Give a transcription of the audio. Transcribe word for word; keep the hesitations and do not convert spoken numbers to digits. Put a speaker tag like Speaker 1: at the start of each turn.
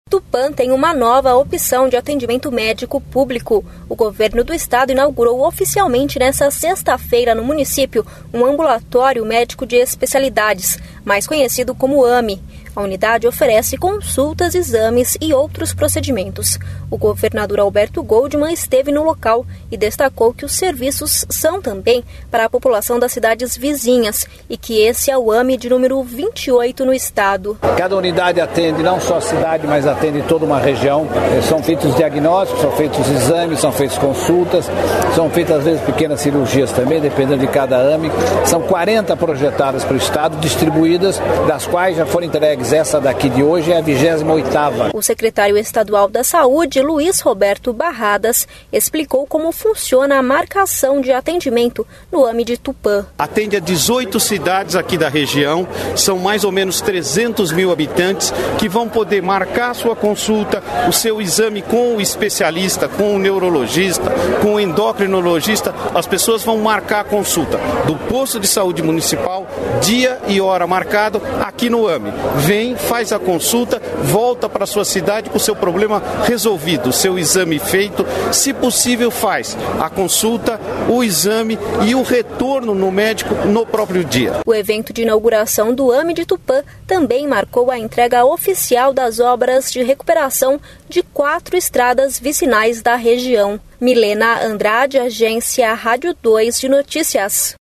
Speaker 1: Tupã tem uma nova opção de atendimento médico público. O governo do estado inaugurou oficialmente nesta sexta-feira no município um ambulatório médico de especialidades, mais conhecido como A M E. A unidade oferece consultas, exames e outros procedimentos. O governador Alberto Goldman esteve no local e destacou que os serviços são também para a população das cidades vizinhas e que esse é o A M E de número vinte e oito no estado.
Speaker 2: Cada unidade atende não só a cidade, mas atende toda uma região. São feitos diagnósticos, são feitos exames, são feitas consultas, são feitas às vezes pequenas cirurgias também, dependendo de cada A M E. São quarenta projetadas para o estado, distribuídas, das quais já foram entregues. Essa daqui de hoje é a vigésima oitava.
Speaker 1: O secretário estadual da Saúde, Luiz Roberto Barradas, explicou como funciona a marcação de atendimento no A M E de Tupã.
Speaker 3: Atende a dezoito cidades aqui da região, são mais ou menos trezentos mil habitantes que vão poder marcar a sua consulta, o seu exame com o especialista, com o neurologista, com o endocrinologista. As pessoas vão marcar a consulta do posto de saúde municipal, dia e hora marcado aqui no A M E. Vem, faz a consulta, volta para a sua cidade com o seu problema resolvido, o seu exame feito. Se possível, faz a consulta, o exame e o retorno no médico no próprio dia.
Speaker 1: O evento de inauguração do A M E de Tupã também marcou a entrega oficial das obras de recuperação de quatro estradas vicinais da região. Milena Andrade, Agência Rádio dois de Notícias.